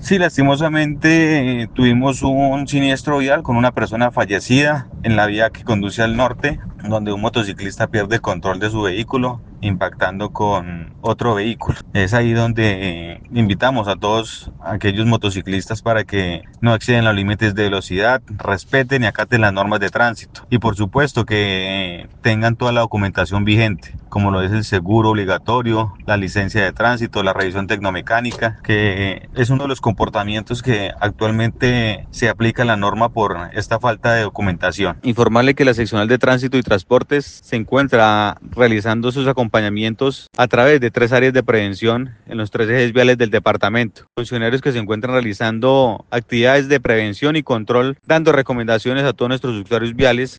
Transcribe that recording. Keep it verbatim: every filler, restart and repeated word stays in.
Sí, lastimosamente eh, tuvimos un siniestro vial con una persona fallecida en la vía que conduce al norte, donde un motociclista pierde el control de su vehículo, impactando con otro vehículo. Es ahí donde eh, invitamos a todos aquellos motociclistas para que no exceden los límites de velocidad, respeten y acaten las normas de tránsito. Y por supuesto que eh, tengan toda la documentación vigente, como lo es el seguro obligatorio, la licencia de tránsito, la revisión tecnomecánica, que eh, es uno de los comportamientos que actualmente se aplica la norma por esta falta de documentación. Informarle que la seccional de tránsito y transportes se encuentra realizando sus acompañamientos a través de tres áreas de prevención en los tres ejes viales del departamento. Funcionarios que se encuentran realizando actividades de prevención y control, dando recomendaciones a todos nuestros usuarios viales